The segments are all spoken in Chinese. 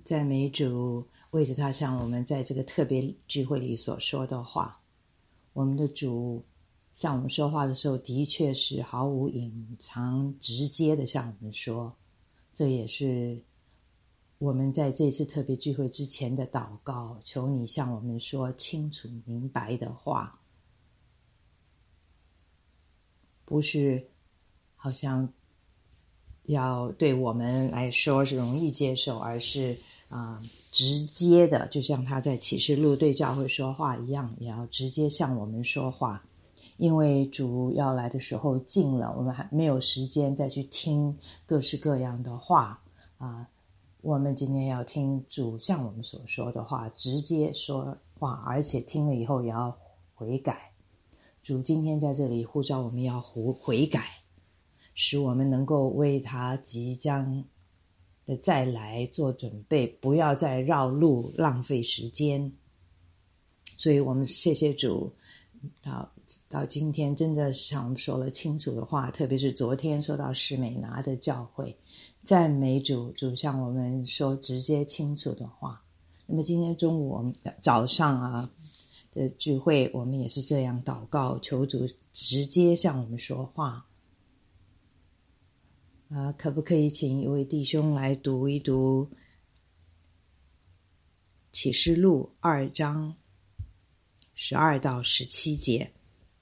赞美主，为着他向我们在这个特别聚会里所说的话。我们的主向我们说话的时候，的确是毫无隐藏，直接的向我们说。这也是我们在这次特别聚会之前的祷告，求你向我们说清楚明白的话，不是好像要对我们来说是容易接受，而是直接的，就像他在启示录对教会说话一样，也要直接向我们说话。因为主要来的时候近了，我们还没有时间再去听各式各样的话我们今天要听主向我们所说的话，直接说话，而且听了以后也要悔改。主今天在这里呼召我们要悔改，使我们能够为他即将的再来做准备，不要再绕路浪费时间。所以我们谢谢主，到今天真的向我们说了清楚的话，特别是昨天说到士美拿的教会，赞美主，主向我们说直接清楚的话。那么今天中午我们早上的聚会，我们也是这样祷告，求主直接向我们说话。可不可以请一位弟兄来读一读启示录2章12到17节，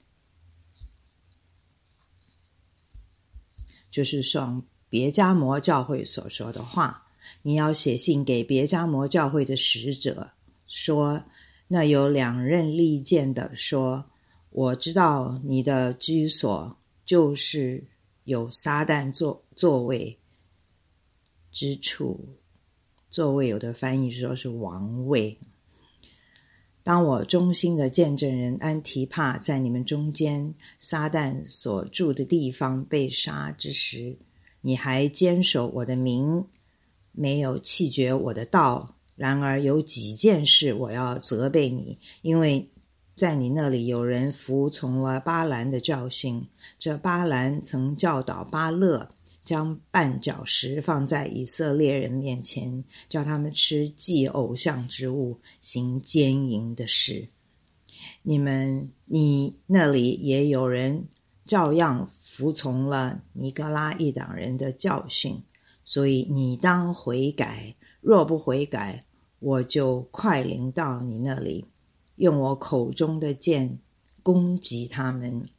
就是向别迦摩教会所说的话。你要写信给别迦摩教会的使者，说，那有2刃利剑的说，我知道你的居所就是有撒旦座位之处，座位有的翻译说是王位。当我忠心的见证人安提帕在你们中间撒旦所住的地方被杀之时，你还坚守我的名，没有弃绝我的道。然而有几件事我要责备你，因为在你那里有人服从了巴兰的教训。这巴兰曾教导巴勒将绊脚石放在以色列人面前，叫他们吃祭偶像之物，行奸淫的事。你那里也有人照样服从了尼哥拉一党人的教训，所以你当悔改，若不悔改，我就快临到你那里，用我口中的剑攻击他们。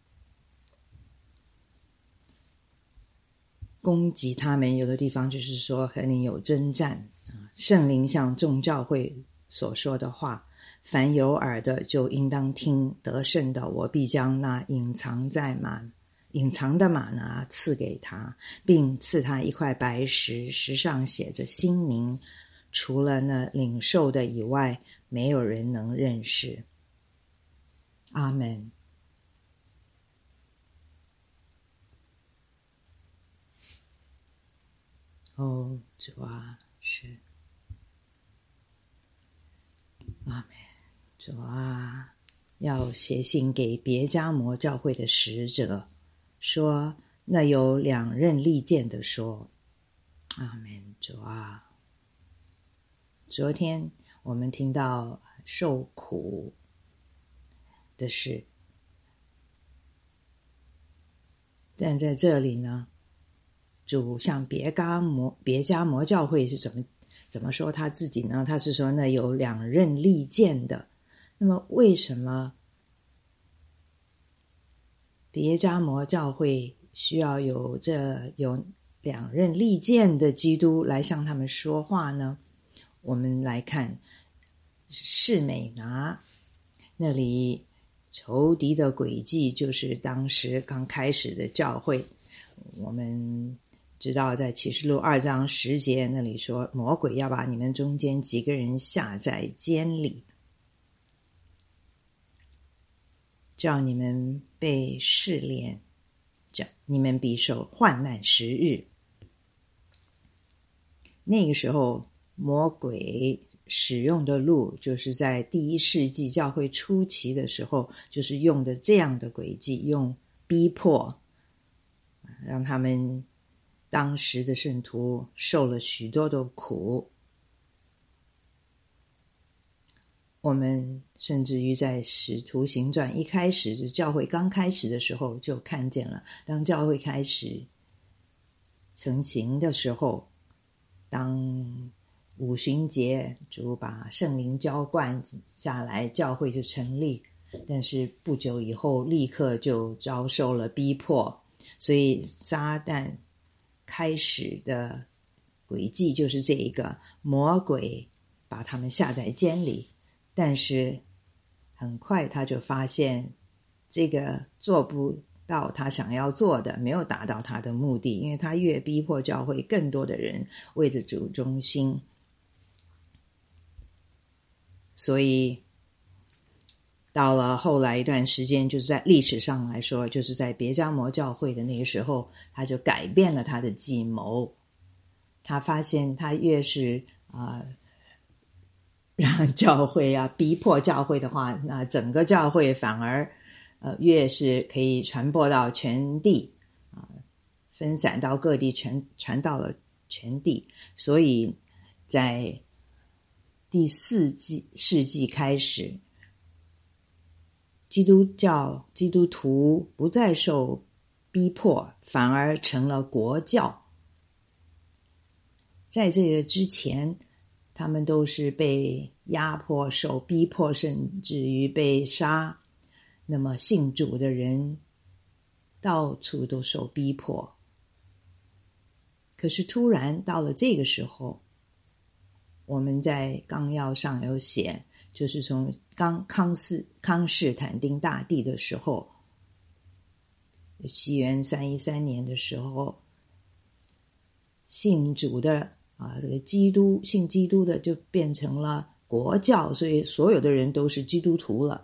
有的地方就是说和你有征战。圣灵向众教会所说的话，凡有耳的就应当听。得胜的，我必将那隐藏的玛拿赐给他，并赐他一块白石，石上写着新名，除了那领受的以外，没有人能认识。阿们。主是阿们。主要写信给别迦摩教会的使者，说，那有2刃利剑的说，阿们。主昨天我们听到受苦的事，但在这里呢，主向别迦摩教会是怎么说他自己呢？他是说那有2刃利剑的。那么为什么别迦摩教会需要有2刃利剑的基督来向他们说话呢？我们来看士美拿那里，仇敌的诡计就是当时刚开始的教会。我们知道在启示录2章10节那里说，魔鬼要把你们中间几个人下在监里，叫你们被试炼，叫你们必受患难10日。那个时候魔鬼使用的路，就是在第1世纪教会初期的时候，就是用的这样的诡计，用逼迫，让他们当时的圣徒受了许多的苦。 我们甚至于在使徒行传一开始，就是教会刚开始的时候就看见了，当教会开始成型的时候，当五旬节主把圣灵浇灌下来，教会就成立，但是不久以后立刻就遭受了逼迫，所以撒旦开始的诡计就是这一个，魔鬼把他们下在监里，但是很快他就发现这个做不到他想要做的，没有达到他的目的，因为他越逼迫教会更多的人为着主忠心，所以到了后来一段时间，就是在历史上来说，就是在别迦摩教会的那个时候，他就改变了他的计谋。他发现他越是让教会逼迫教会的话，那整个教会反而越是可以传播到全地分散到各地，传到了全地。所以在第4世纪开始，基督教基督徒不再受逼迫，反而成了国教。在这个之前，他们都是被压迫、受逼迫，甚至于被杀。那么信主的人到处都受逼迫。可是突然到了这个时候，我们在纲要上有写，就是从康士坦丁大帝的时候，西元313年的时候，信主的这个信基督的就变成了国教，所以所有的人都是基督徒了。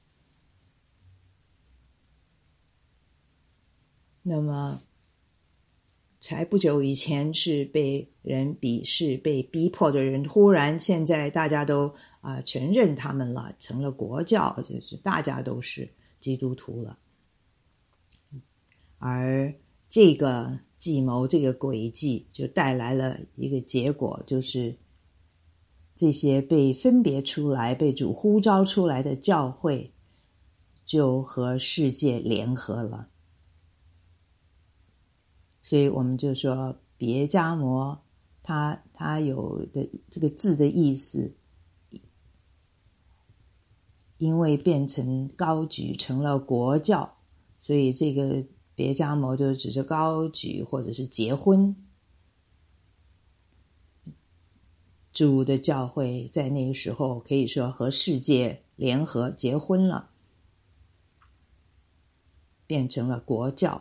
那么才不久以前是被人鄙视、被逼迫的人，忽然现在大家都承认他们了，成了国教，就是大家都是基督徒了。而这个计谋、这个诡计就带来了一个结果，就是这些被分别出来、被主呼召出来的教会就和世界联合了。所以我们就说别迦摩它有的这个字的意思，因为变成高举成了国教，所以这个别迦摩就指着高举或者是结婚。主的教会在那个时候可以说和世界联合结婚了，变成了国教。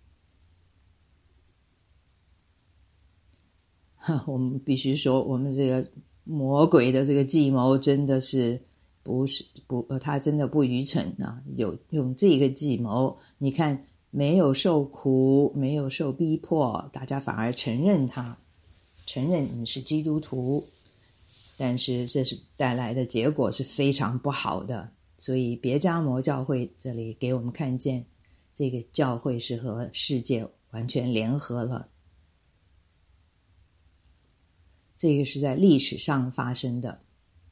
我们必须说，我们这个魔鬼的这个计谋真的是他真的不愚蠢啊！用这个计谋，你看没有受苦，没有受逼迫，大家反而承认你是基督徒，但是这是带来的结果是非常不好的。所以别迦摩教会这里给我们看见，这个教会是和世界完全联合了。这个是在历史上发生的。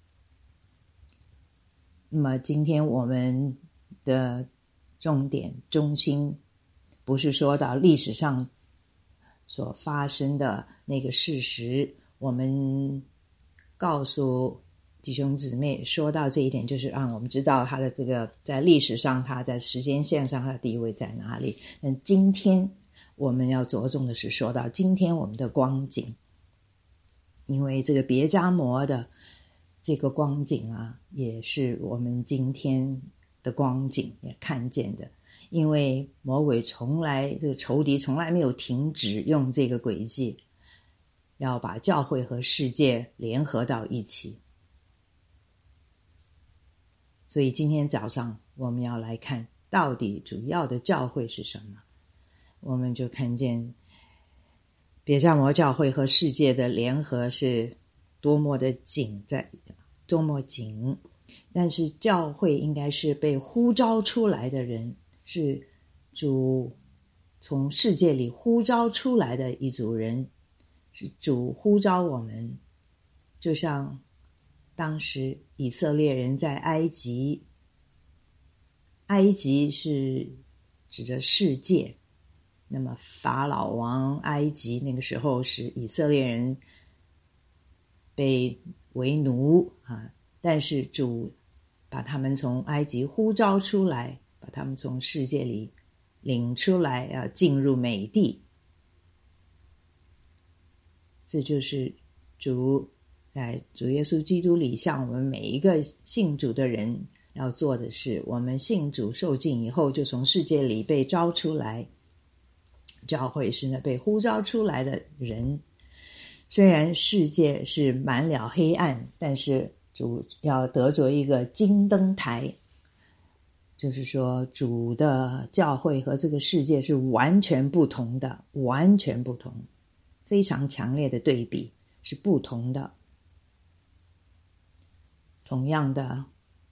那么今天我们的重点中心不是说到历史上所发生的那个事实，我们告诉弟兄姊妹说到这一点，就是让我们知道他的这个在历史上，他在时间线上他的地位在哪里。但今天我们要着重的是说到今天我们的光景，因为这个别迦摩的这个光景也是我们今天的光景也看见的。因为魔鬼这个仇敌从来没有停止用这个诡计，要把教会和世界联合到一起。所以今天早上我们要来看到底主要的教会是什么。我们就看见别迦摩教会和世界的联合是多么紧，但是教会应该是被呼召出来的人，是主从世界里呼召出来的一组人，是主呼召我们，就像当时以色列人在埃及，埃及是指着世界，那么法老王埃及那个时候是以色列人被为奴啊，但是主把他们从埃及呼召出来，把他们从世界里领出来，要进入美地。这就是主在主耶稣基督里向我们每一个信主的人要做的事。我们信主受浸以后，就从世界里被招出来，教会是那被呼召出来的人。虽然世界是满了黑暗，但是主要得着一个金灯台，就是说主的教会和这个世界是完全不同的，完全不同，非常强烈的对比，是不同的。同样的，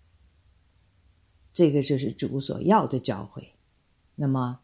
这个就是主所要的教会。那么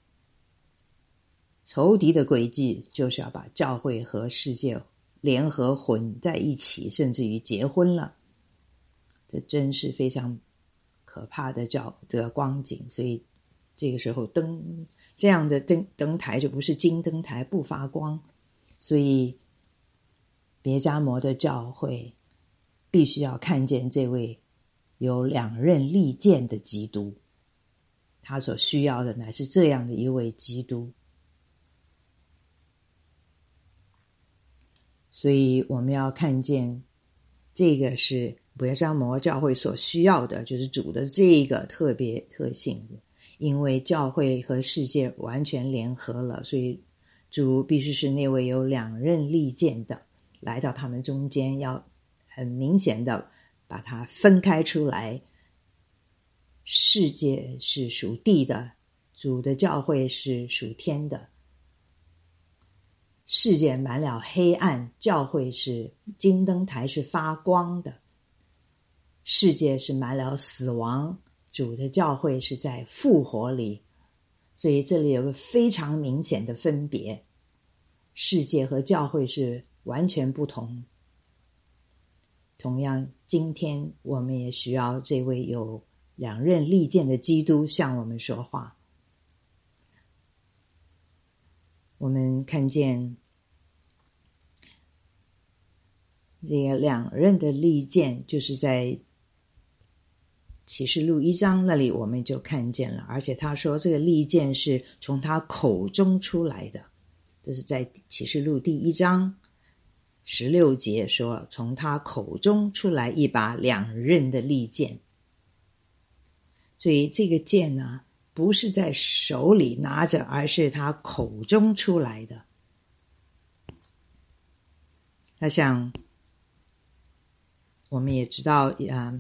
仇敌的诡计就是要把教会和世界联合混在一起，甚至于结婚了。这真是非常可怕的光景。所以这个时候这样的灯台就不是金灯台，不发光。所以别迦摩的教会必须要看见这位有两刃利剑的基督，他所需要的乃是这样的一位基督。所以我们要看见这个是别迦摩教会所需要的，就是主的这个特别特性。因为教会和世界完全联合了，所以主必须是那位有两刃利剑的，来到他们中间，要很明显的把它分开出来。世界是属地的，主的教会是属天的。世界满了黑暗，教会是金灯台，是发光的。世界是满了死亡，主的教会是在复活里。所以这里有个非常明显的分别，世界和教会是完全不同。同样，今天我们也需要这位有两刃利剑的基督向我们说话。我们看见这个两刃的利剑，就是在启示录1章那里我们就看见了，而且他说这个利剑是从他口中出来的。这是在启示录第1章16节说，从他口中出来一把两刃的利剑。所以这个剑呢，不是在手里拿着，而是他口中出来的。那像我们也知道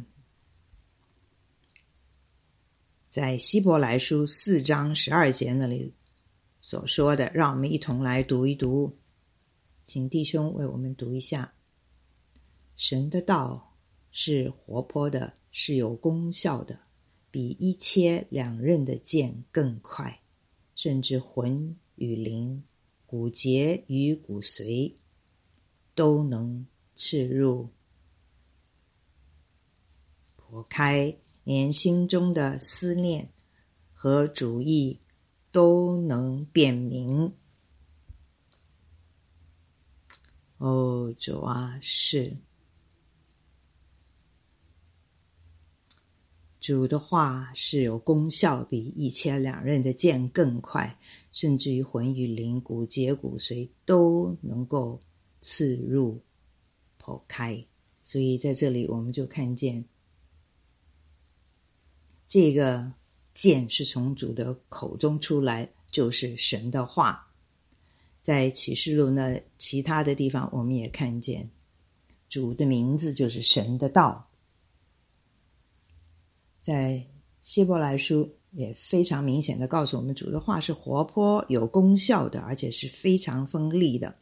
在希伯来书4章12节那里所说的，让我们一同来读一读，请弟兄为我们读一下。神的道是活泼的，是有功效的，比一切两刃的剑更快，甚至魂与灵、骨节与骨髓都能刺入剖开，连心中的思念和主意都能辨明。哦，主啊，是主的话是有功效，比一切两刃的剑更快，甚至于魂与灵、骨节骨髓都能够刺入剖开。所以在这里我们就看见这个剑是从主的口中出来，就是神的话。在启示录呢其他的地方我们也看见主的名字就是神的道。在希伯来书也非常明显的告诉我们，主的话是活泼有功效的，而且是非常锋利的。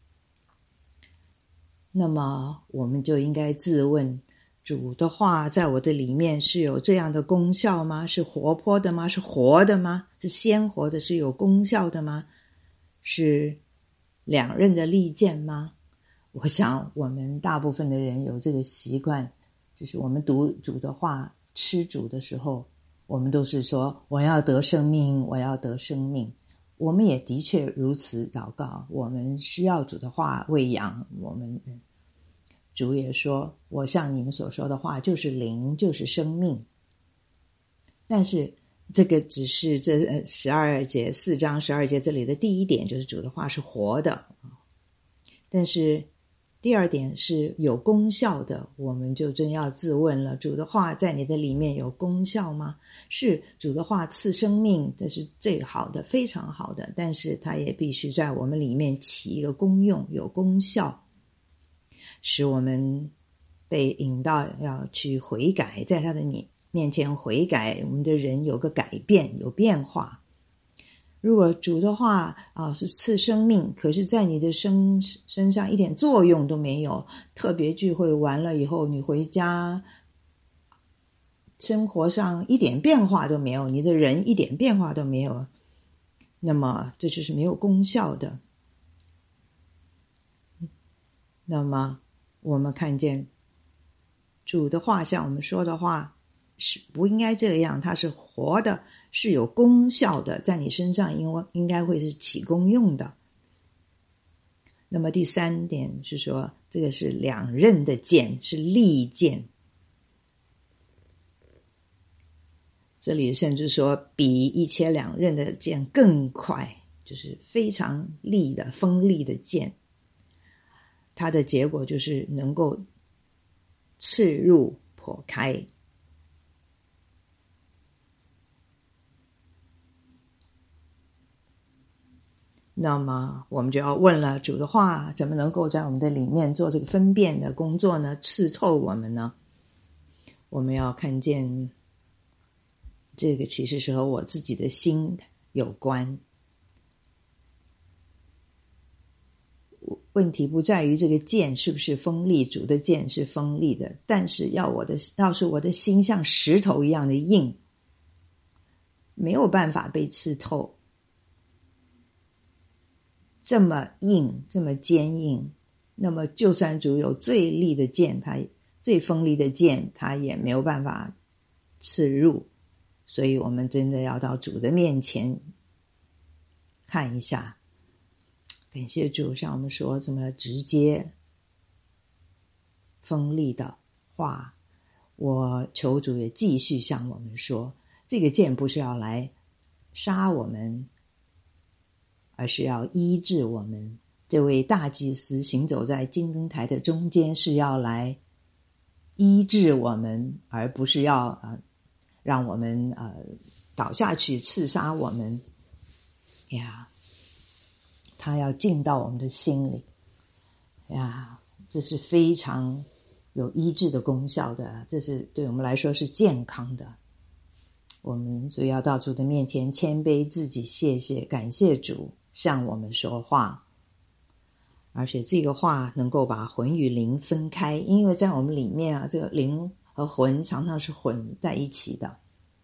那么我们就应该自问，主的话在我的里面是有这样的功效吗？是活泼的吗？是活的吗？是鲜活的？是有功效的吗？是两刃的利剑吗？ 我想我们大部分的人有这个习惯，就是我们读主的话，吃主的时候，我们都是说我要得生命，我要得生命。我们也的确如此祷告，我们需要主的话喂养我们。主也说，我像你们所说的话就是灵，就是生命。但是这个只是这12节4章12节这里的第一点，就是主的话是活的。但是第二点是有功效的，我们就真要自问了，主的话在你的里面有功效吗？是，主的话赐生命，这是最好的，非常好的，但是它也必须在我们里面起一个功用，有功效，使我们被引导要去悔改，在他的面前悔改，我们的人有个改变，有变化。如果主的话是赐生命，可是在你的身上一点作用都没有，特别聚会完了以后，你回家生活上一点变化都没有，你的人一点变化都没有，那么这就是没有功效的。那么我们看见主的话，像我们说的话是不应该这样，它是活的，是有功效的，在你身上应该会是起功用的。那么第三点是说，这个是两刃的剑，是利剑。这里甚至说比一切两刃的剑更快，就是非常利的锋利的剑。它的结果就是能够刺入破开。那么我们就要问了，主的话怎么能够在我们的里面做这个分辨的工作呢？刺透我们呢？我们要看见这个其实是和我自己的心有关。问题不在于这个剑是不是锋利，主的剑是锋利的，但是要是我的心像石头一样的硬，没有办法被刺透，这么硬，这么坚硬，那么就算主有最利的剑，它最锋利的剑，它也没有办法刺入。所以我们真的要到主的面前看一下。感谢主，像我们说这么直接锋利的话，我求主也继续向我们说，这个剑不是要来杀我们，而是要医治我们。这位大祭司行走在金灯台的中间，是要来医治我们，而不是要让我们倒下去刺杀我们呀。他要进到我们的心里呀，这是非常有医治的功效的，这是对我们来说是健康的。我们所以要到主的面前谦卑自己，感谢主向我们说话，而且这个话能够把魂与灵分开，因为在我们里面这个灵和魂常常是混在一起的。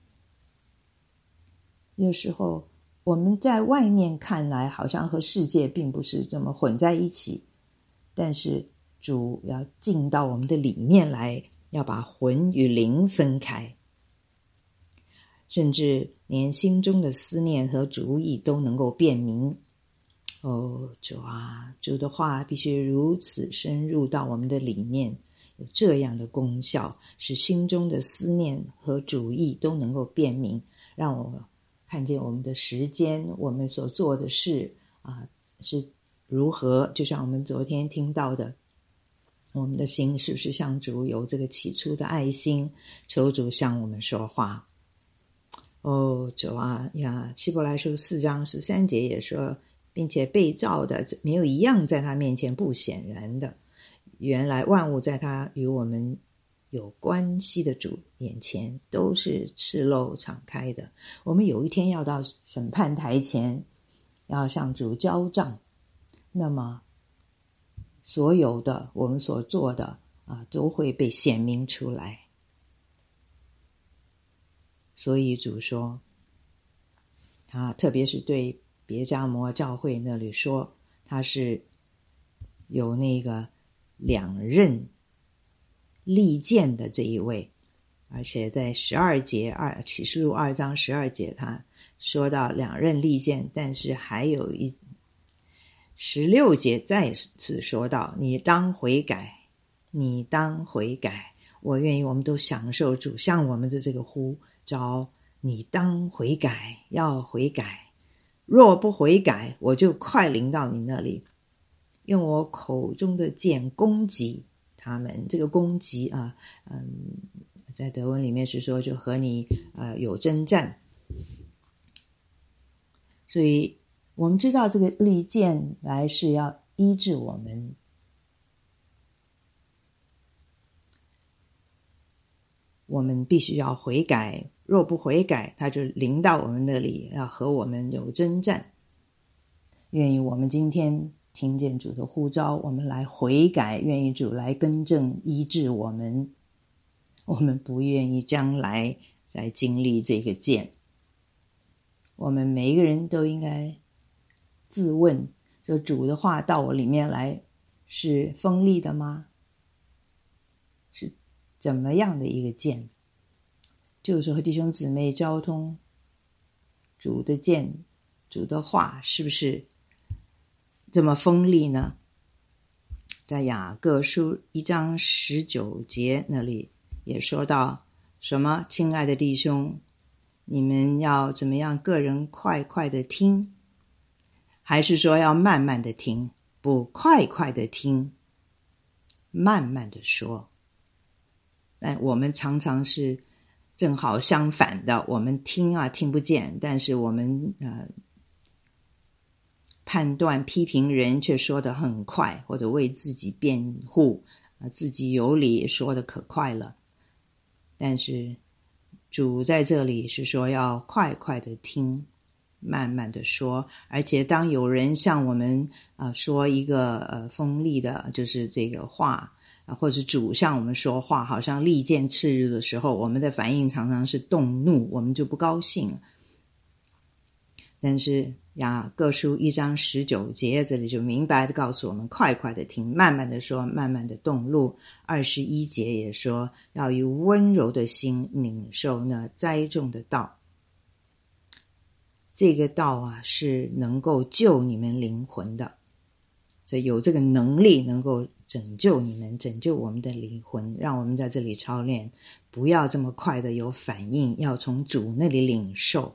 有时候我们在外面看来好像和世界并不是这么混在一起，但是主要进到我们的里面来，要把魂与灵分开，甚至连心中的思念和主意都能够辨明。主啊，主的话必须如此深入到我们的里面，有这样的功效，使心中的思念和主意都能够辨明，让我看见我们的时间，我们所做的事是如何。就像我们昨天听到的，我们的心是不是像主有这个起初的爱心，求主向我们说话。主啊呀，希伯来书4章13节也说，并且被造的没有一样在他面前不显然的，原来万物在他与我们有关系的主眼前都是赤露敞开的。我们有一天要到审判台前，要向主交账，那么所有的我们所做的都会被显明出来。所以主说，他特别是对别迦摩教会那里说，他是有那个两刃利剑的这一位。而且在12节启示录2章12节他说到两刃利剑，但是还有16节再次说到你当悔改，你当悔改。我愿意我们都享受主向我们的这个呼召，你当悔改，要悔改，若不悔改，我就快临到你那里，用我口中的剑攻击他们。这个攻击在德文里面是说就和你有征战。所以我们知道这个利剑来是要医治我们，我们必须要悔改，若不悔改，他就临到我们那里，要和我们有征战。愿意我们今天听见主的呼召，我们来悔改，愿意主来更正医治我们。我们不愿意将来再经历这个剑。我们每一个人都应该自问，说主的话到我里面来是锋利的吗？是怎么样的一个剑？就是和弟兄姊妹交通，主的剑，主的话是不是这么锋利呢？在雅各书1章19节那里也说到什么？亲爱的弟兄，你们要怎么样？个人快快的听，还是说要慢慢的听？不，快快的听，慢慢的说。但我们常常是正好相反的，我们听听不见，但是我们判断批评人却说得很快，或者为自己辩护自己有理说得可快了。但是主在这里是说要快快的听，慢慢的说。而且当有人向我们说一个锋利的就是这个话，或者主向我们说话好像利剑刺入的时候，我们的反应常常是动怒，我们就不高兴。但是雅各书1章19节这里就明白的告诉我们，快快的听，慢慢的说，慢慢的动怒。21节也说要以温柔的心领受那栽种的道。这个道是能够救你们灵魂的，有这个能力能够拯救你们，拯救我们的灵魂。让我们在这里操练，不要这么快的有反应，要从主那里领受。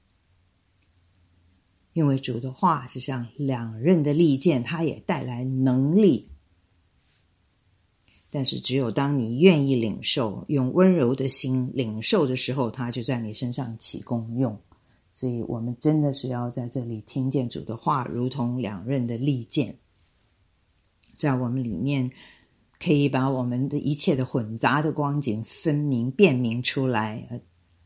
因为主的话是像两刃的利剑，它也带来能力。但是只有当你愿意领受，用温柔的心领受的时候，它就在你身上起功用。所以我们真的是要在这里听见主的话，如同两刃的利剑，在我们里面可以把我们的一切的混杂的光景分明辨明出来。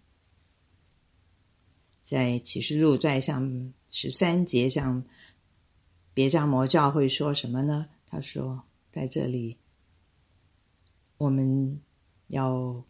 在启示录在像13节，像别迦摩教会说什么呢？他说在这里我们要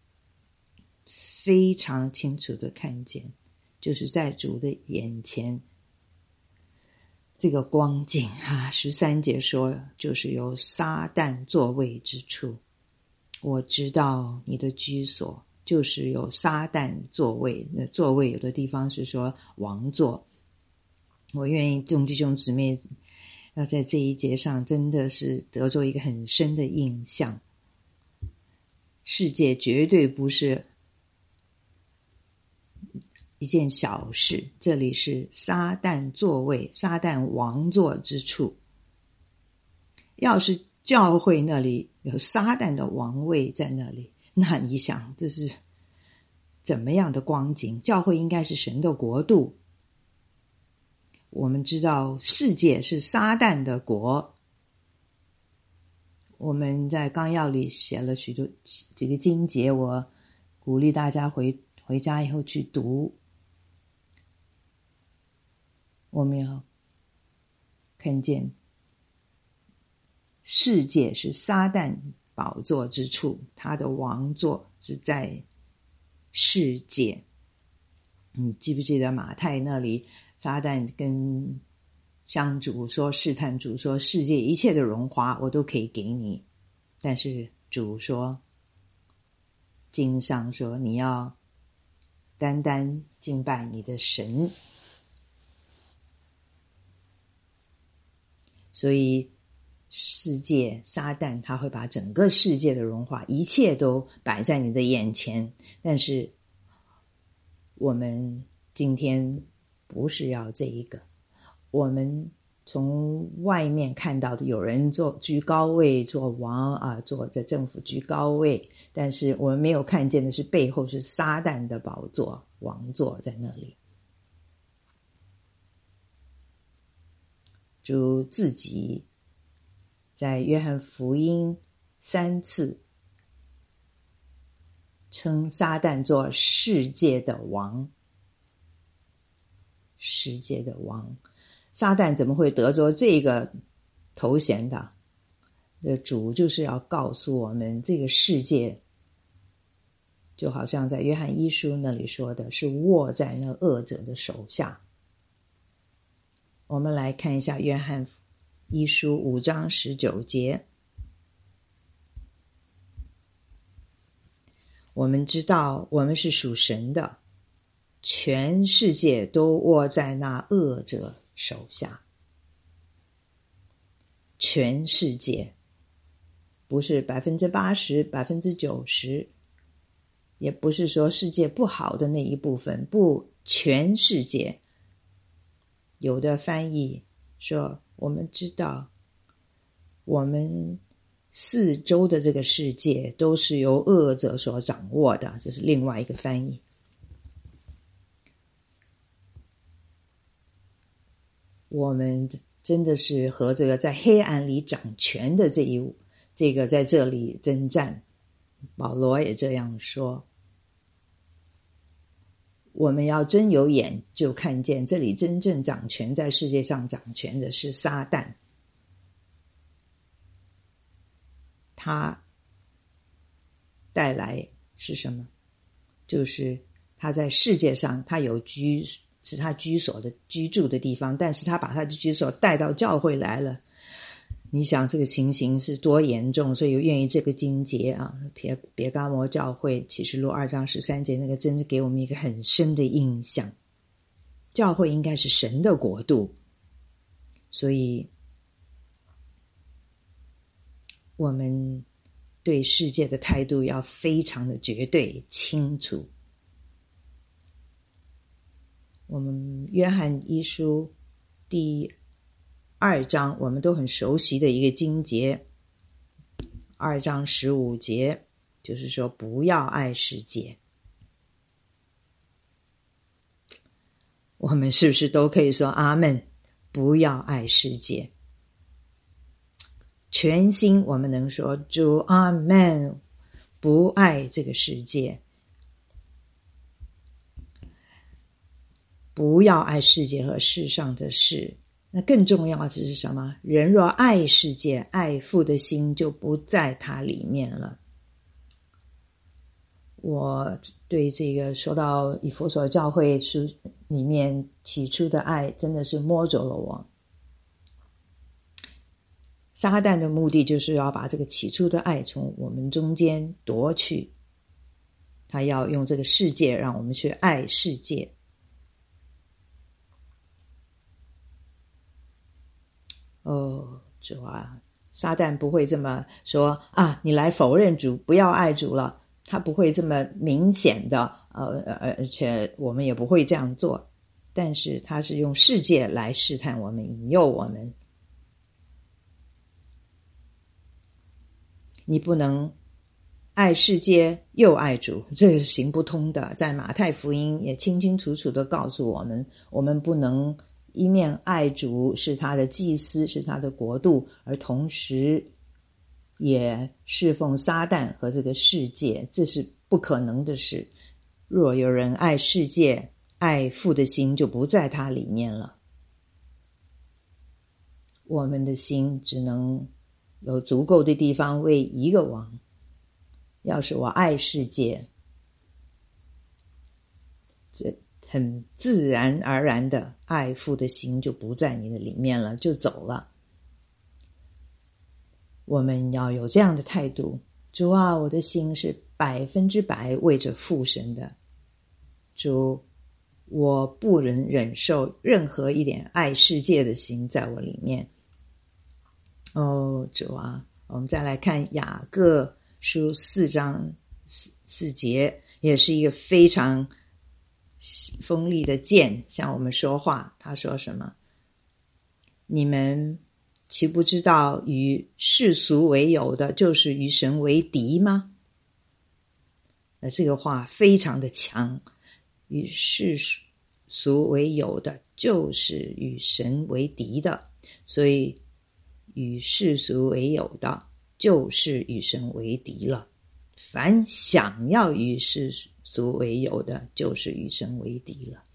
非常清楚的看见，就是在主的眼前这个光景13节说就是有撒旦座位之处，我知道你的居所就是有撒旦座位。那座位有的地方是说王座。我愿意众弟兄姊妹要在这一节上真的是得着一个很深的印象，世界绝对不是一件小事，这里是撒旦座位，撒旦王座之处。要是教会那里有撒旦的王位在那里，那你想这是怎么样的光景？教会应该是神的国度。我们知道世界是撒旦的国，我们在纲要里写了许多几个经节，我鼓励大家回家以后去读。我们要看见世界是撒旦宝座之处，他的王座是在世界。记不记得马太那里撒旦跟向主说，试探主说，世界一切的荣华我都可以给你，但是主说，经上说你要单单敬拜你的神。所以世界撒旦他会把整个世界的荣华一切都摆在你的眼前，但是我们今天不是要这一个。我们从外面看到的有人居高位做王啊，做在政府居高位，但是我们没有看见的是背后是撒旦的宝座王座在那里。主自己在约翰福音3次称撒旦做世界的王，世界的王。撒旦怎么会得着这个头衔的？主就是要告诉我们，这个世界就好像在约翰一书那里说的，是握在那恶者的手下。我们来看一下约翰一书5章19节。我们知道我们是属神的，全世界都握在那恶者手下。全世界不是80%、90%，也不是说世界不好的那一部分，不，全世界。有的翻译说我们知道我们四周的这个世界都是由恶者所掌握的，这是另外一个翻译。我们真的是和这个在黑暗里掌权的这个在这里征战。保罗也这样说，我们要真有眼就看见这里真正掌权，在世界上掌权的是撒旦。他带来是什么？就是他在世界上他有是他居住的地方，但是他把他的居所带到教会来了。你想这个情形是多严重，所以愿意这个经节啊，别迦摩教会启示录2章13节，那个真是给我们一个很深的印象。教会应该是神的国度，所以我们对世界的态度要非常的绝对清楚。我们约翰一书第2章我们都很熟悉的一个经节，2章15节，就是说不要爱世界。我们是不是都可以说阿们？不要爱世界。全心我们能说主阿们，不爱这个世界。不要爱世界和世上的事。那更重要的是什么？人若爱世界，爱父的心就不在它里面了。我对这个说到以弗所教会书里面起初的爱真的是摸着了我。撒旦的目的就是要把这个起初的爱从我们中间夺去，他要用这个世界让我们去爱世界。主啊，撒旦不会这么说啊，你来否认主，不要爱主了。他不会这么明显的，而且我们也不会这样做。但是他是用世界来试探我们，引诱我们。你不能爱世界又爱主，这是行不通的。在马太福音也清清楚楚的告诉我们，我们不能一面爱主，是他的祭司，是他的国度，而同时也侍奉撒旦和这个世界，这是不可能的事。若有人爱世界，爱父的心就不在他里面了。我们的心只能有足够的地方为一个王。要是我爱世界，这很自然而然的爱父的心就不在你的里面了，就走了。我们要有这样的态度，主啊，我的心是100%为着父神的，主，我不能忍受任何一点爱世界的心在我里面。主啊，我们再来看雅各书4章4节，也是一个非常锋利的剑向我们说话。他说什么？你们岂不知道与世俗为友的，就是与神为敌吗？这个话非常的强，与世俗为友的，就是与神为敌的，所以与世俗为友的，就是与神为敌了。凡想要与世俗为友的，就是与神为敌了。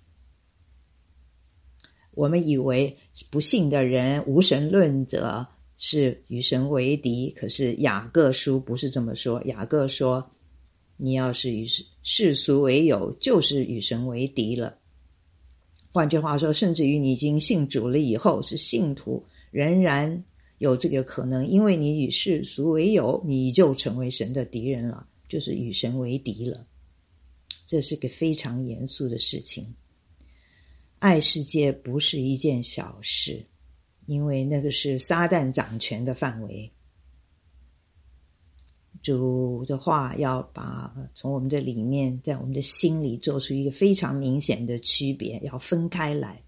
我们以为不信的人、无神论者是与神为敌，可是雅各书不是这么说。雅各说，你要是与世俗为友，就是与神为敌了。换句话说，甚至于你已经信主了以后，是信徒，仍然有这个可能，因为你与世俗为友，你就成为神的敌人了，就是与神为敌了。这是个非常严肃的事情。爱世界不是一件小事，因为那个是撒旦掌权的范围。主的话要把从我们的里面，在我们的心里做出一个非常明显的区别，要分开来。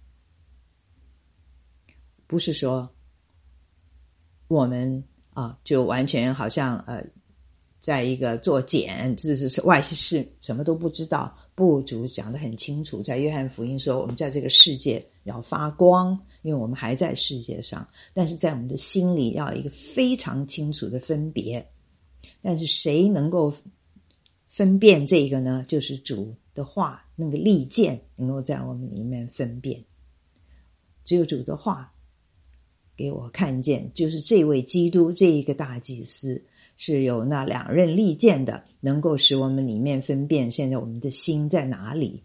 不是说我们就完全好像在一个做茧，这是外事，什么都不知道。不，主讲得很清楚，在约翰福音说，我们在这个世界要发光，因为我们还在世界上，但是在我们的心里要有一个非常清楚的分别。但是谁能够分辨这个呢？就是主的话，那个利剑能够在我们里面分辨。只有主的话给我看见，就是这位基督，这一个大祭司是有那2刃利剑的，能够使我们里面分辨现在我们的心在哪里。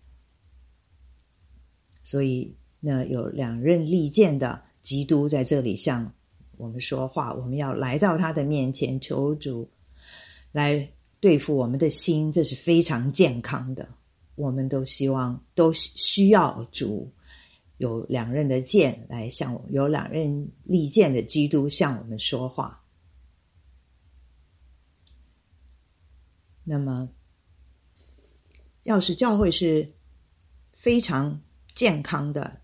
所以那有2刃利剑的基督在这里向我们说话，我们要来到他的面前，求主来对付我们的心，这是非常健康的。我们都希望，都需要主有2刃的剑来向我们，有2刃利剑的基督向我们说话。那么要是教会是非常健康的，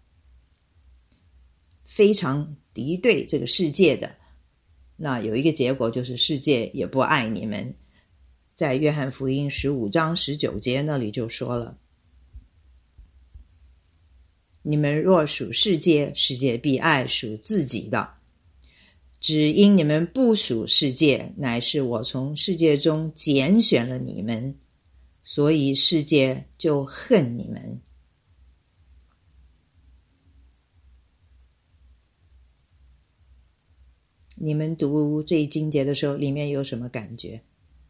非常敌对这个世界的，那有一个结果就是世界也不爱你们。在约翰福音15章19节那里就说了，你们若属世界，世界必爱属自己的。只因你们不属世界，乃是我从世界中拣选了你们，所以世界就恨你们。你们读这一经节的时候，里面有什么感觉？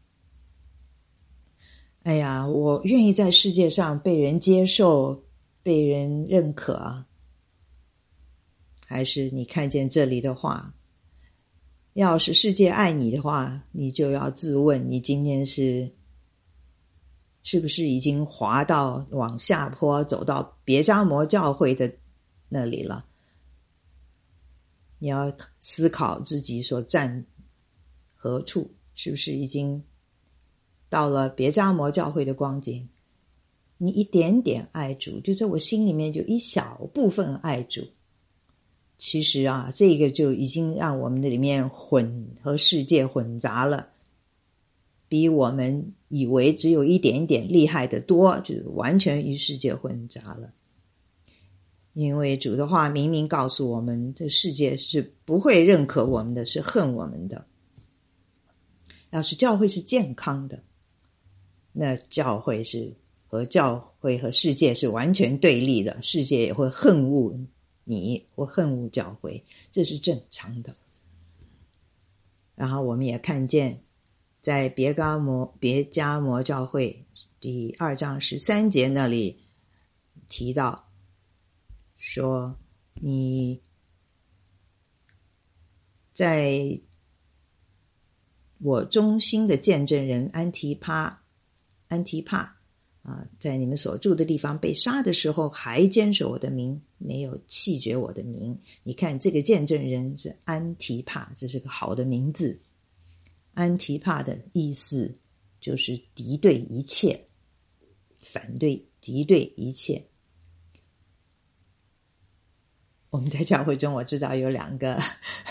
哎呀，我愿意在世界上被人接受，被人认可啊。还是你看见这里的话，要是世界爱你的话，你就要自问，你今天是不是已经滑到往下坡，走到别迦摩教会的那里了？你要思考自己所站何处，是不是已经到了别迦摩教会的光景？你一点点爱主，就在我心里面就一小部分爱主。其实这个就已经让我们的里面和世界混杂了，比我们以为只有一点点厉害的多，就是完全与世界混杂了。因为主的话明明告诉我们，这世界是不会认可我们的，是恨我们的。要是教会是健康的，那教会和世界是完全对立的，世界也会恨恶你或恨恶教会，这是正常的。然后我们也看见在别迦摩教会第2章13节那里， 提到说，你在我忠心的见证人安提帕在你们所住的地方被杀的时候，还坚守我的名，没有弃绝我的名。你看这个见证人是安提帕，这是个好的名字。安提帕的意思就是敌对一切，反对，敌对一切。我们在教会中，我知道有2个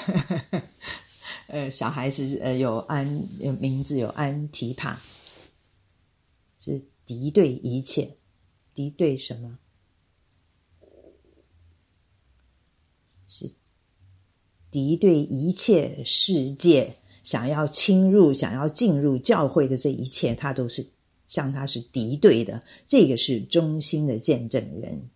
小孩子有名字有安提帕，是敌对一切。敌对什么？是敌对一切世界想要侵入、想要进入教会的这一切，他都是向他是敌对的。这个是忠心的见证人。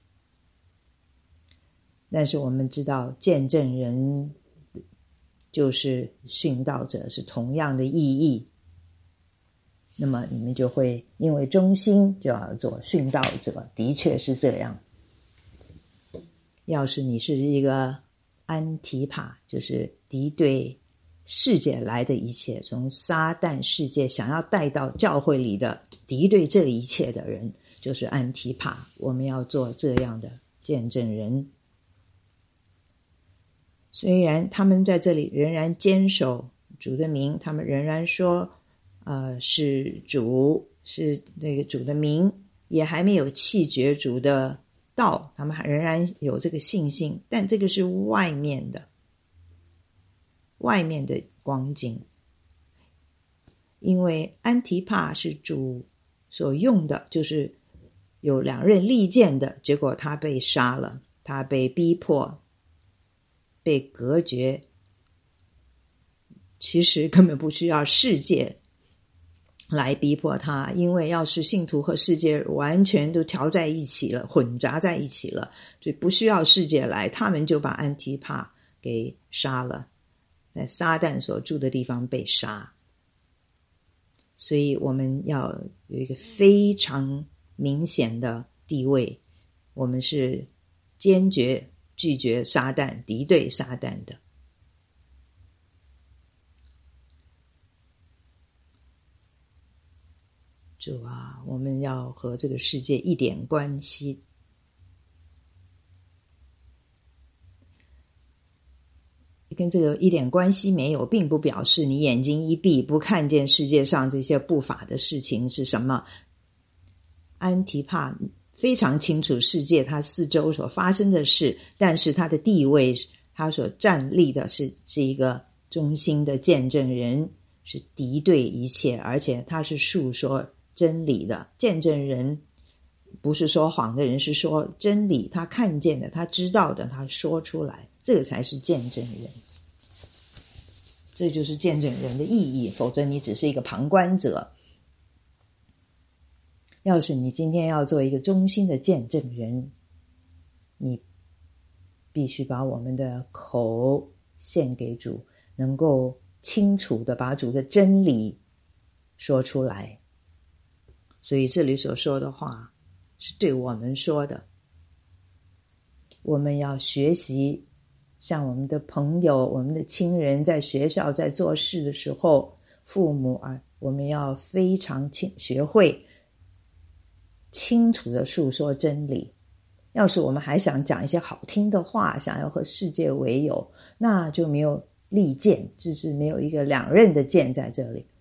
但是我们知道，见证人就是殉道者，是同样的意义。那么你们就会因为忠心就要做殉道者，的确是这样。要是你是一个安提帕，就是敌对世界来的一切，从撒旦世界想要带到教会里的敌对这一切的人，就是安提帕。我们要做这样的见证人。虽然他们在这里仍然坚守主的名，他们仍然说是主，是那个主的名，也还没有弃绝主的道，他们还仍然有这个信心。但这个是外面的光景，因为安提帕是主所用的，就是有2刃利剑的，结果他被杀了，他被逼迫，被隔绝。其实根本不需要世界来逼迫他，因为要是信徒和世界完全都调在一起了，混杂在一起了，所以不需要世界来，他们就把安提帕给杀了，在撒旦所住的地方被杀。所以我们要有一个非常明显的地位，我们是坚决拒绝撒旦，敌对撒旦的。主啊，我们要和这个世界一点关系。跟这个一点关系没有，并不表示你眼睛一闭不看见世界上这些不法的事情是什么。安提帕非常清楚世界他四周所发生的事，但是他的地位，他所站立的是一个忠心的见证人，是敌对一切，而且他是述说真理的见证人，不是说谎的人，是说真理，他看见的，他知道的，他说出来，这个才是见证人。这就是见证人的意义，否则你只是一个旁观者。要是你今天要做一个忠心的见证人，你必须把我们的口献给主，能够清楚地把主的真理说出来。所以这里所说的话是对我们说的，我们要学习，像我们的朋友，我们的亲人在学校在做事的时候，父母啊，我们要非常学会清楚地述说真理。要是我们还想讲一些好听的话，想要和世界为友，那就没有利剑，就是没有一个2刃的剑在这里。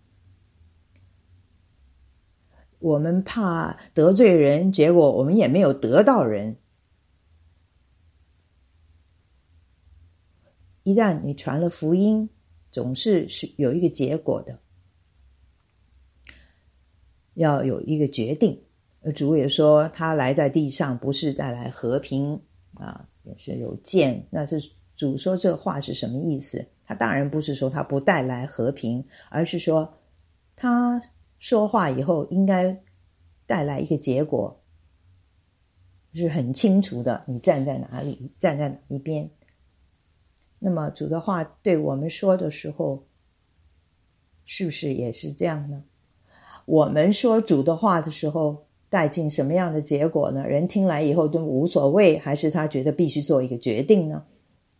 我们怕得罪人，结果我们也没有得到人。一旦你传了福音，总是有一个结果的，要有一个决定。主也说他来在地上不是带来和平也是有剑。那是主说这话是什么意思？他当然不是说他不带来和平，而是说他说话以后应该带来一个结果，是很清楚的，你站在哪里，站在哪一边。那么主的话对我们说的时候，是不是也是这样呢？我们说主的话的时候， 带进什么样的结果呢？人听来以后都无所谓，还是他觉得必须做一个决定呢？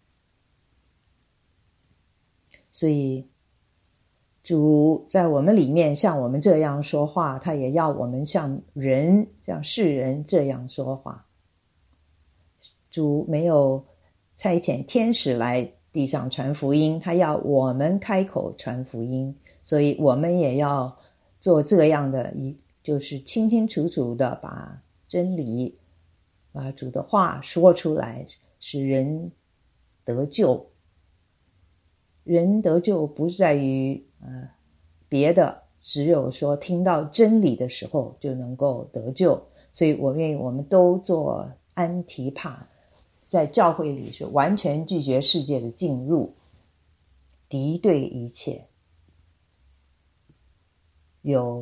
所以主在我们里面像我们这样说话，他也要我们像世人这样说话。主没有差遣天使来地上传福音，他要我们开口传福音，所以我们也要做这样的，就是清清楚楚的把真理，把主的话说出来，使人得救。人得救不是在于别的，只有说听到真理的时候就能够得救。所以我愿意我们都做安提帕，在教会里是完全拒绝世界的进入，敌对一切，有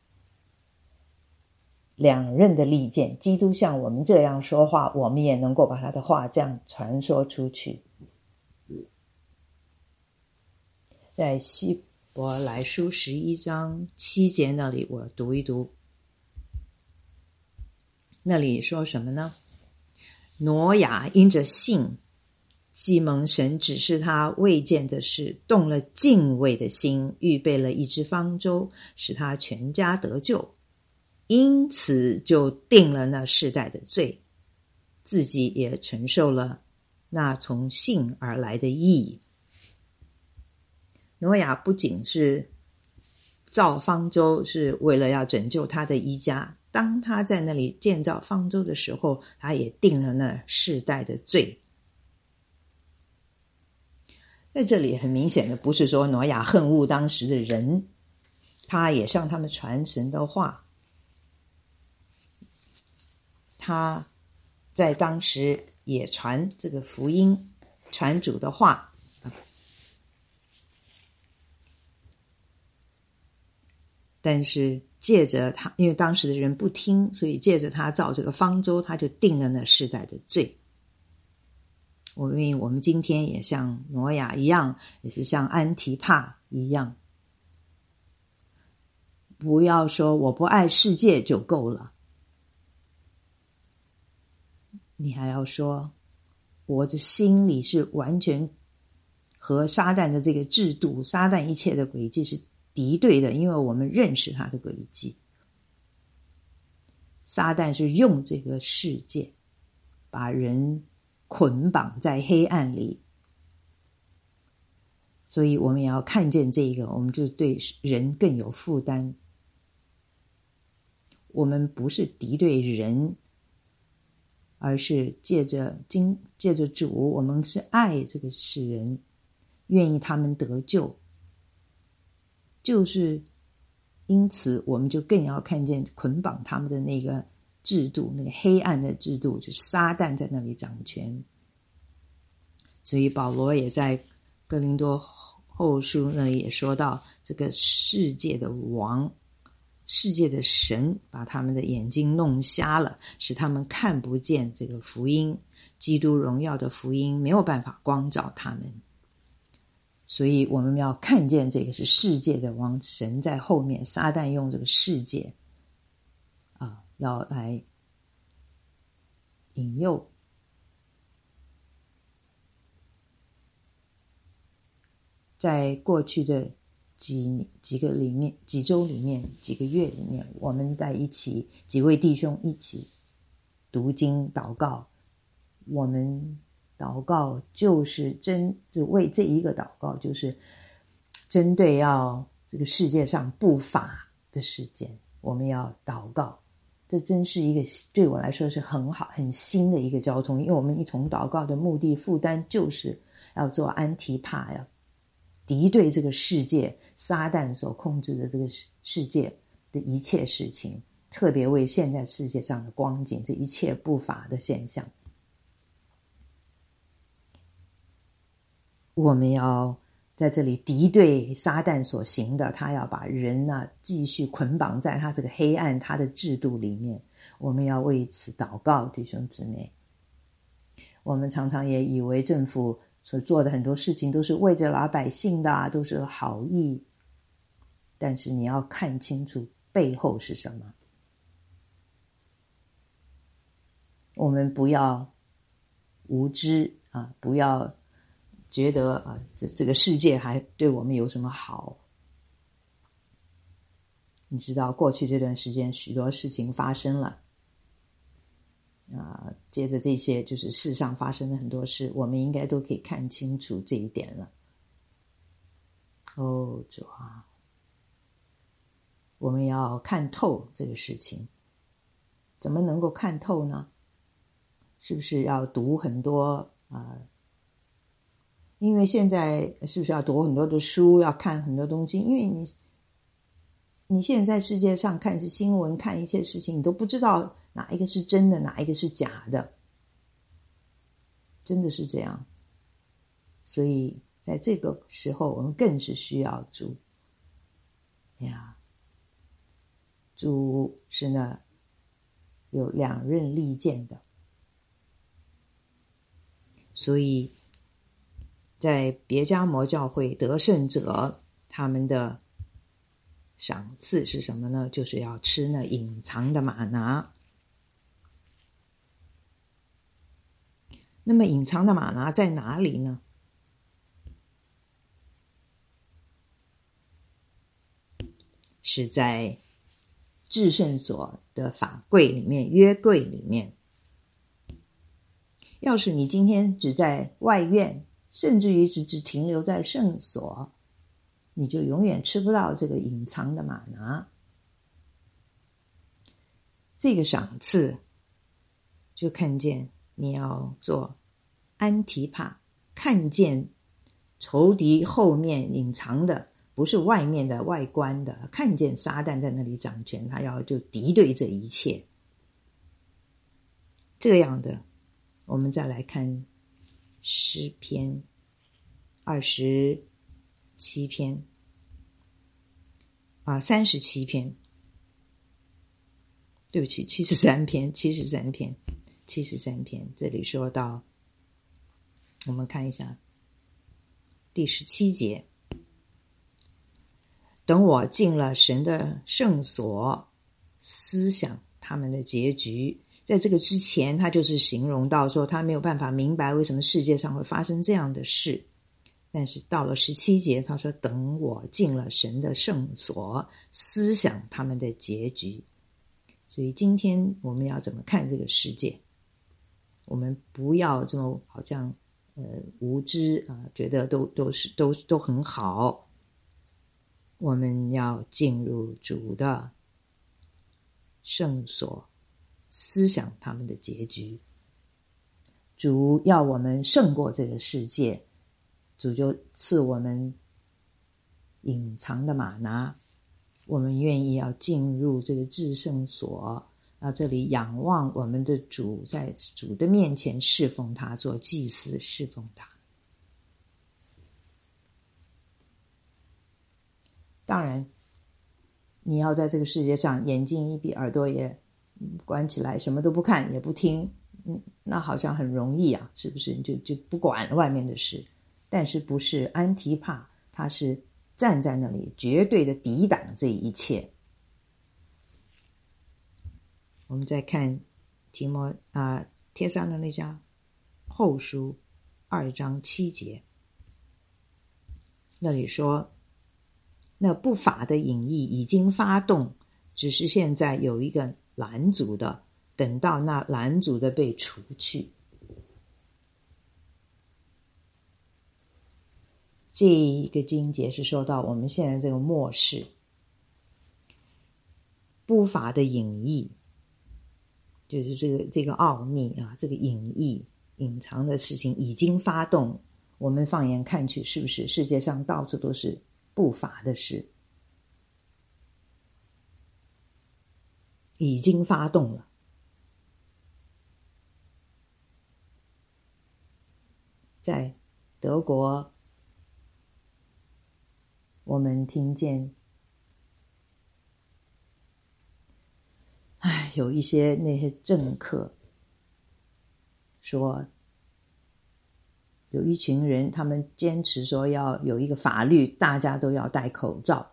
两刃的利剑。基督像我们这样说话，我们也能够把他的话这样传说出去。在希伯来书11章7节那里，我读一读。那里说什么呢？挪亚因着信，既蒙神指示他未见的事，动了敬畏的心，预备了一只方舟，使他全家得救，因此就定了那世代的罪，自己也承受了那从信而来的义。挪亚不仅是造方舟是为了要拯救他的一家，当他在那里建造方舟的时候，他也定了那世代的罪。在这里很明显的不是说挪亚恨恶当时的人，他也向他们传神的话，他在当时也传这个福音，传主的话。但是借着他，因为当时的人不听，所以借着他造这个方舟，他就定了那世代的罪。我们今天也像挪亚一样，也是像安提帕一样，不要说我不爱世界就够了，你还要说我的心里是完全和撒旦的这个制度，撒旦一切的诡计是敌对的，因为我们认识他的诡计。撒旦是用这个世界把人捆绑在黑暗里，所以我们也要看见这个，我们就对人更有负担。我们不是敌对人，而是借着主，我们是爱这个世人，愿意他们得救。就是因此我们就更要看见捆绑他们的那个制度，那个黑暗的制度，就是撒旦在那里掌权。所以保罗也在哥林多后书那里也说到，这个世界的王，世界的神把他们的眼睛弄瞎了，使他们看不见这个福音，基督荣耀的福音没有办法光照他们。所以我们要看见这个是世界的王，神在后面，撒旦用这个世界要来引诱。在过去的几周里面，几个月里面，我们在一起，几位弟兄一起读经祷告。我们祷告就是为这一个祷告，就是针对要这个世界上不法的事件，我们要祷告。这真是一个对我来说是很好很新的一个交通，因为我们一同祷告的目的负担就是要做安提帕，要敌对这个世界撒旦所控制的这个世界的一切事情，特别为现在世界上的光景，这一切不法的现象，我们要在这里敌对撒旦所行的，他要把人继续捆绑在他这个黑暗他的制度里面。我们要为此祷告，弟兄姊妹。我们常常也以为政府所做的很多事情都是为着老百姓的都是好意，但是你要看清楚背后是什么。 我们不要无知啊，不要觉得这个世界还对我们有什么好。你知道过去这段时间许多事情发生了接着这些就是世上发生的很多事，我们应该都可以看清楚这一点了。主啊，我们要看透这个事情。怎么能够看透呢？是不是要读很多因为现在是不是要读很多的书，要看很多东西？因为你现在在世界上看是新闻，看一些事情，你都不知道哪一个是真的，哪一个是假的，真的是这样。所以在这个时候，我们更是需要主主是呢有两刃利剑的，所以在别迦摩教会得胜者他们的赏赐是什么呢？就是要吃那隐藏的玛拿。那么隐藏的玛拿在哪里呢？是在至圣所的法柜里面，约柜里面。要是你今天只在外院，甚至于只停留在圣所，你就永远吃不到这个隐藏的玛拿。这个赏赐就看见你要做安提帕，看见仇敌后面隐藏的，不是外面的外观的，看见撒旦在那里掌权，他要就敌对这一切。这样的，我们再来看诗篇27篇37篇，对不起，73篇，这里说到，我们看一下第17节，等我进了神的圣所，思想他们的结局。在这个之前，他就是形容到说他没有办法明白为什么世界上会发生这样的事，但是到了17节，他说等我进了神的圣所，思想他们的结局。所以今天我们要怎么看这个世界？我们不要这么好像无知觉得都很好。我们要进入主的圣所，思想他们的结局。主要我们胜过这个世界，主就赐我们隐藏的玛拿，我们愿意要进入这个至圣所，这里仰望我们的主，在主的面前侍奉他，做祭司侍奉他。当然你要在这个世界上眼睛一闭，耳朵也关起来，什么都不看也不听，那好像很容易啊，是不是？就不管外面的事。但是不是安提帕，他是站在那里绝对的抵挡这一切。我们再看帖撒罗尼迦后书2章7节，那里说，那不法的隐意已经发动，只是现在有一个拦阻的，等到那拦阻的被除去。这一个经节是说到我们现在这个末世，不法的隐意，就是这个奥秘这个隐意隐藏的事情已经发动。我们放眼看去，是不是世界上到处都是不法的事，已经发动了。在德国，我们听见有一些那些政客说，有一群人他们坚持说要有一个法律，大家都要戴口罩。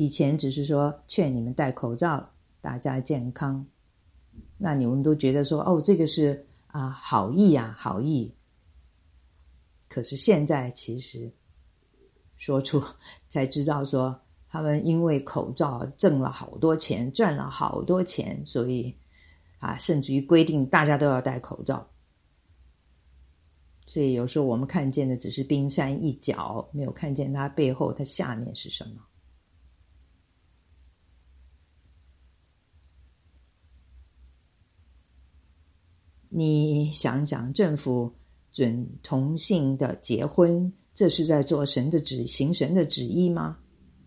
以前只是说劝你们戴口罩，大家健康，那你们都觉得说这个是好意啊，好意。可是现在其实说出才知道说，他们因为口罩挣了好多钱，赚了好多钱，所以甚至于规定大家都要戴口罩。所以有时候我们看见的只是冰山一角，没有看见它背后它下面是什么。你想想，政府准同性的结婚，这是在做行神的旨意吗？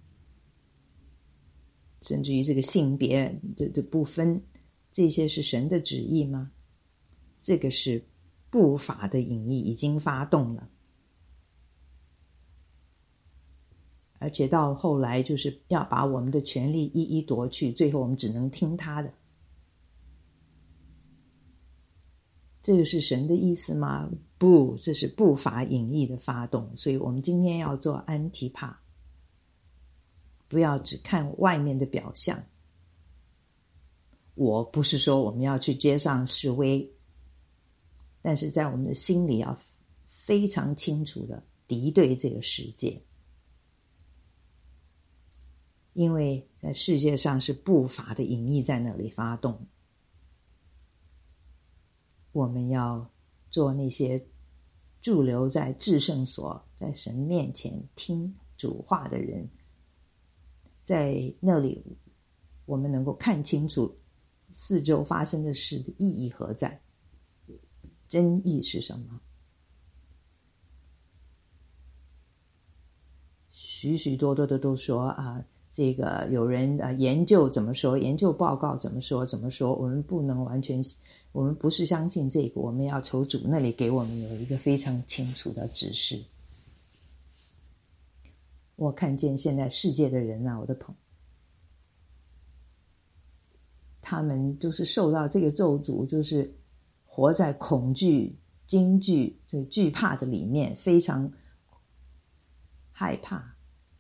甚至于这个性别的不分，这些是神的旨意吗？这个是不法的隐意已经发动了，而且到后来就是要把我们的权利一一夺去，最后我们只能听他的。这个是神的意思吗？不，这是不法隐意的发动。所以我们今天要做安提帕，不要只看外面的表象。我不是说我们要去街上示威，但是在我们的心里要非常清楚的敌对这个世界，因为在世界上是不法的隐意在那里发动。我们要做那些驻留在至圣所，在神面前听主话的人，在那里我们能够看清楚四周发生的事的意义何在，真意是什么。许许多多的都说这个有人研究怎么说，研究报告怎么说，我们不能完全，我们不是相信这个，我们要求主那里给我们有一个非常清楚的指示。我看见现在世界的人我的朋友，他们都是受到这个咒诅，就是活在恐惧、惊惧、这惧怕的里面，非常害怕。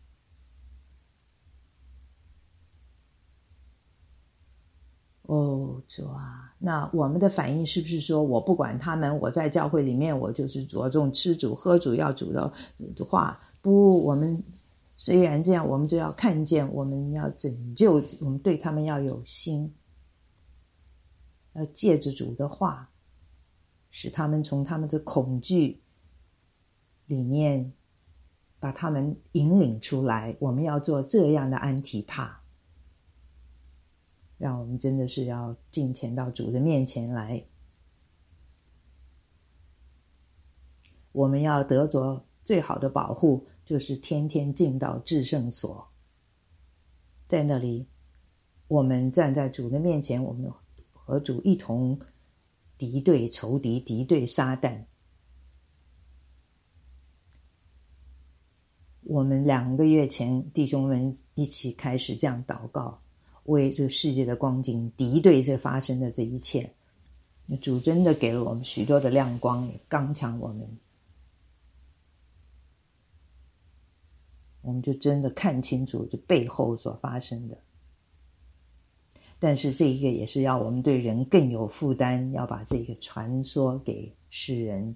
主啊，那我们的反应是不是说我不管他们，我在教会里面我就是着重吃主喝主要主的话？不，我们虽然这样，我们就要看见，我们要拯救，我们对他们要有心，要借着主的话使他们从他们的恐惧里面把他们引领出来。我们要做这样的安提帕，让我们真的是要进前到主的面前来。我们要得着最好的保护，就是天天进到至圣所，在那里我们站在主的面前，我们和主一同敌对仇敌，敌对撒旦。我们2个月前弟兄们一起开始这样祷告，为这个世界的光景敌对这发生的这一切，主真的给了我们许多的亮光，也刚强我们，我们就真的看清楚这背后所发生的。但是这一个也是要我们对人更有负担，要把这个传说给世人。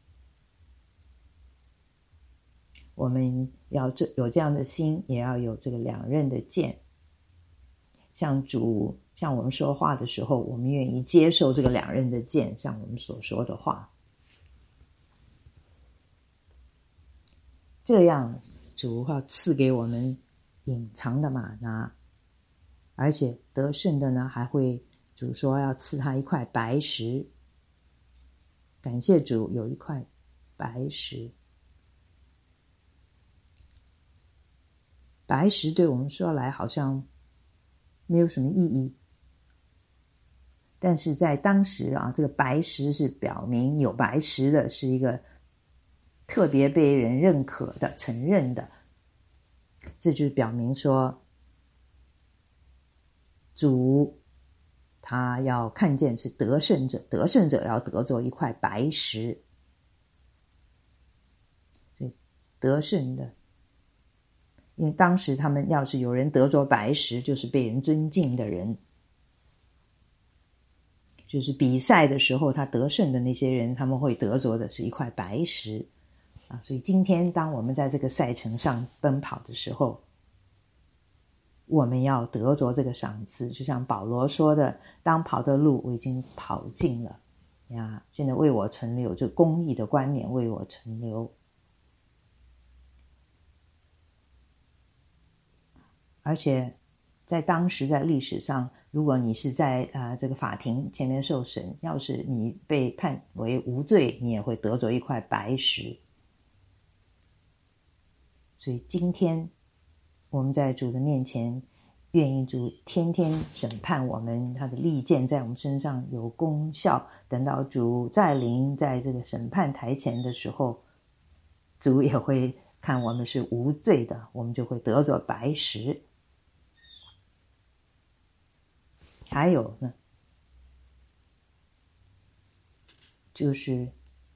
我们要有这样的心，也要有这个2刃的剑。像主向我们说话的时候，我们愿意接受这个2刃的剑向我们所说的话，这样主要赐给我们隐藏的玛拿，而且得胜的呢，还会主说要赐他一块白石。感谢主有一块白石。白石对我们说来好像没有什么意义，但是在当时这个白石是表明有白石的是一个特别被人认可的、承认的，这就是表明说主他要看见是得胜者，得胜者要得着一块白石，所以得胜的因为当时他们要是有人得着白石，就是被人尊敬的人，就是比赛的时候他得胜的那些人，他们会得着的是一块白石啊。所以今天当我们在这个赛程上奔跑的时候，我们要得着这个赏赐，就像保罗说的，当跑的路我已经跑尽了呀，现在为我存留，这公义的冠冕为我存留。而且在当时在历史上，如果你是在这个法庭前面受审，要是你被判为无罪，你也会得着一块白石。所以今天我们在主的面前，愿意主天天审判我们，他的利剑在我们身上有功效，等到主再临在这个审判台前的时候，主也会看我们是无罪的，我们就会得着白石。还有呢，就是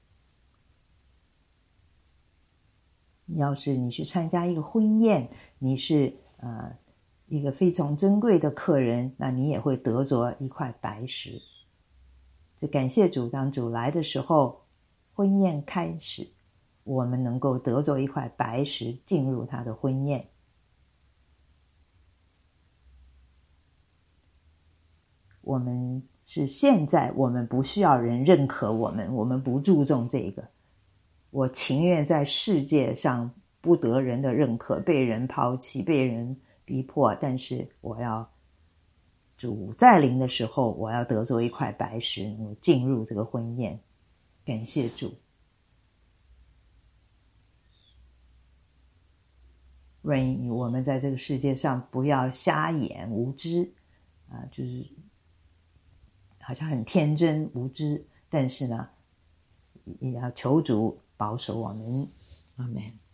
要是你去参加一个婚宴，你是一个非常珍贵的客人，那你也会得着一块白石。就感谢主，当主来的时候，婚宴开始，我们能够得着一块白石进入他的婚宴。我们是现在我们不需要人认可我们，我们不注重这个，我情愿在世界上不得人的认可，被人抛弃，被人逼迫，但是我要主再临的时候，我要得着一块白石，我进入这个婚宴。感谢主。愿意我们在这个世界上不要瞎眼无知就是好像很天真无知，但是呢，也要求主保守我们。阿们。